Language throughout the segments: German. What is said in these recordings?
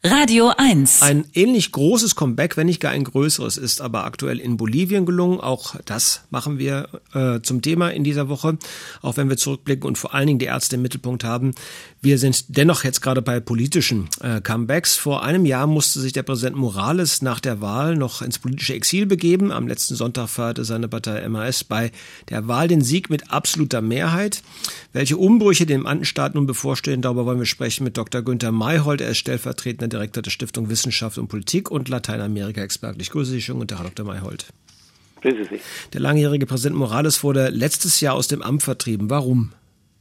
Radio 1. Ein ähnlich großes Comeback, wenn nicht gar ein größeres, ist aber aktuell in Bolivien gelungen. Auch das machen wir zum Thema in dieser Woche, auch wenn wir zurückblicken und vor allen Dingen die Ärzte im Mittelpunkt haben. Wir sind dennoch jetzt gerade bei politischen Comebacks. Vor einem Jahr musste sich der Präsident Morales nach der Wahl noch ins politische Exil begeben. Am letzten Sonntag feierte seine Partei MAS bei der Wahl den Sieg mit absoluter Mehrheit. Welche Umbrüche dem Andenstaat nun bevorstehen, darüber wollen wir sprechen mit Dr. Günther Mayhold. Er ist stellvertretender Direktor der Stiftung Wissenschaft und Politik und Lateinamerika-Experte. Ich grüße Sie, schönen guten Tag, Herr Dr. Mayhold. Grüße Sie. Der langjährige Präsident Morales wurde letztes Jahr aus dem Amt vertrieben. Warum?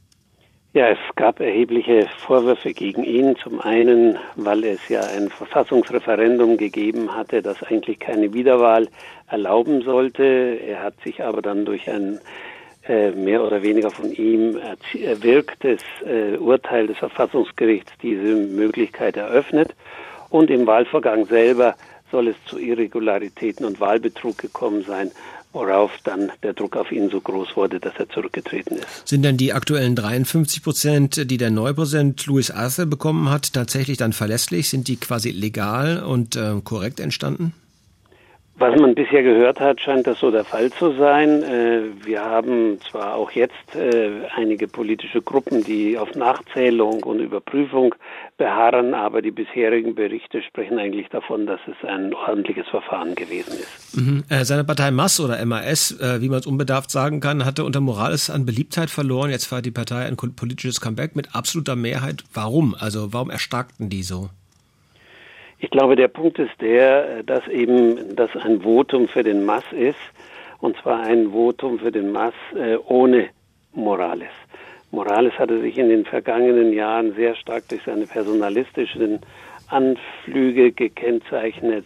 Ja, es gab erhebliche Vorwürfe gegen ihn. Zum einen, weil es ja ein Verfassungsreferendum gegeben hatte, das eigentlich keine Wiederwahl erlauben sollte. Er hat sich aber dann durch ein mehr oder weniger von ihm erwirktes Urteil des Verfassungsgerichts diese Möglichkeit eröffnet. Und im Wahlvorgang selber soll es zu Irregularitäten und Wahlbetrug gekommen sein, worauf dann der Druck auf ihn so groß wurde, dass er zurückgetreten ist. Sind denn die aktuellen 53%, die der neue Präsident Luis Arce bekommen hat, tatsächlich dann verlässlich? Sind die quasi legal und korrekt entstanden? Was man bisher gehört hat, scheint das so der Fall zu sein. Wir haben zwar auch jetzt einige politische Gruppen, die auf Nachzählung und Überprüfung beharren, aber die bisherigen Berichte sprechen eigentlich davon, dass es ein ordentliches Verfahren gewesen ist. Seine Partei MAS oder MAS, wie man es unbedarft sagen kann, hatte unter Morales an Beliebtheit verloren. Jetzt feiert die Partei ein politisches Comeback mit absoluter Mehrheit. Warum? Also warum erstarkten die so? Ich glaube, der Punkt ist der, dass eben das ein Votum für den MAS ist, und zwar ein Votum für den MAS ohne Morales. Morales hatte sich in den vergangenen Jahren sehr stark durch seine personalistischen Anflüge gekennzeichnet,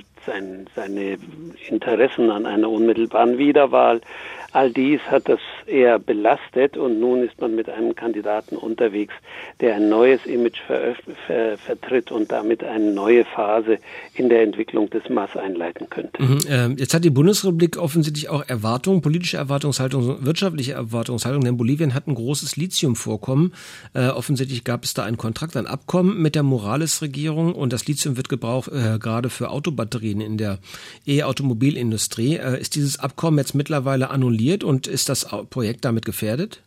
seine Interessen an einer unmittelbaren Wiederwahl. All dies hat das eher belastet und nun ist man mit einem Kandidaten unterwegs, der ein neues Image vertritt und damit eine neue Phase in der Entwicklung des MAS einleiten könnte. Jetzt hat die Bundesrepublik offensichtlich auch Erwartungen, politische Erwartungshaltung, wirtschaftliche Erwartungshaltung, denn Bolivien hat ein großes Lithiumvorkommen. Offensichtlich gab es da einen Kontrakt, ein Abkommen mit der Morales-Regierung und das Lithium wird gebraucht gerade für Autobatterien in der E-Automobilindustrie. Ist dieses Abkommen jetzt mittlerweile annulliert und ist das Projekt damit gefährdet?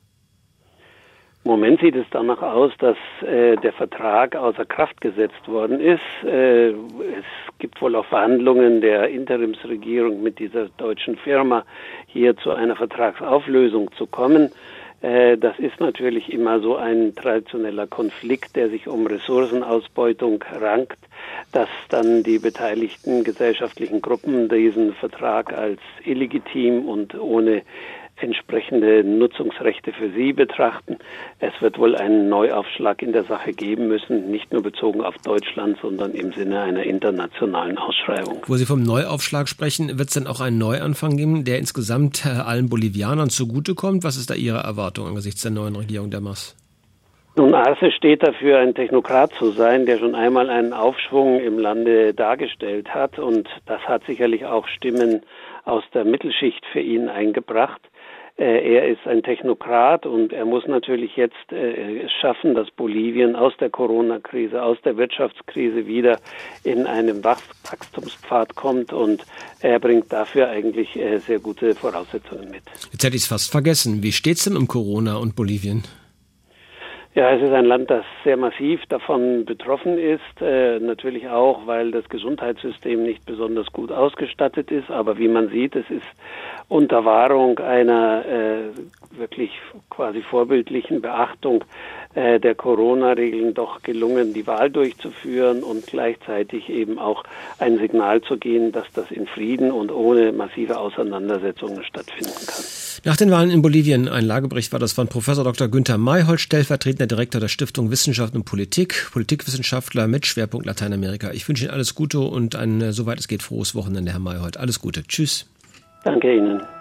Im Moment sieht es danach aus, dass der Vertrag außer Kraft gesetzt worden ist. Es gibt wohl auch Verhandlungen der Interimsregierung mit dieser deutschen Firma, hier zu einer Vertragsauflösung zu kommen. Das ist natürlich immer so ein traditioneller Konflikt, der sich um Ressourcenausbeutung rankt, dass dann die beteiligten gesellschaftlichen Gruppen diesen Vertrag als illegitim und ohne entsprechende Nutzungsrechte für sie betrachten. Es wird wohl einen Neuaufschlag in der Sache geben müssen, nicht nur bezogen auf Deutschland, sondern im Sinne einer internationalen Ausschreibung. Wo Sie vom Neuaufschlag sprechen, wird es dann auch einen Neuanfang geben, der insgesamt allen Bolivianern zugutekommt? Was ist da Ihre Erwartung angesichts der neuen Regierung der MAS? Nun, Arce steht dafür, ein Technokrat zu sein, der schon einmal einen Aufschwung im Lande dargestellt hat. Und das hat sicherlich auch Stimmen aus der Mittelschicht für ihn eingebracht. Er ist ein Technokrat und er muss natürlich jetzt es schaffen, dass Bolivien aus der Corona-Krise, aus der Wirtschaftskrise wieder in einen Wachstumspfad kommt und er bringt dafür eigentlich sehr gute Voraussetzungen mit. Jetzt hätte ich es fast vergessen. Wie steht es denn um Corona und Bolivien? Ja, es ist ein Land, das sehr massiv davon betroffen ist, natürlich auch, weil das Gesundheitssystem nicht besonders gut ausgestattet ist, aber wie man sieht, es ist unter Wahrung einer wirklich quasi vorbildlichen Beachtung der Corona-Regeln doch gelungen, die Wahl durchzuführen und gleichzeitig eben auch ein Signal zu geben, dass das in Frieden und ohne massive Auseinandersetzungen stattfinden kann. Nach den Wahlen in Bolivien, ein Lagebericht war das von Professor Dr. Günther Mayhold, stellvertretender Direktor der Stiftung Wissenschaft und Politik, Politikwissenschaftler mit Schwerpunkt Lateinamerika. Ich wünsche Ihnen alles Gute und ein, soweit es geht, frohes Wochenende, Herr Mayhold. Alles Gute. Tschüss. Danke Ihnen.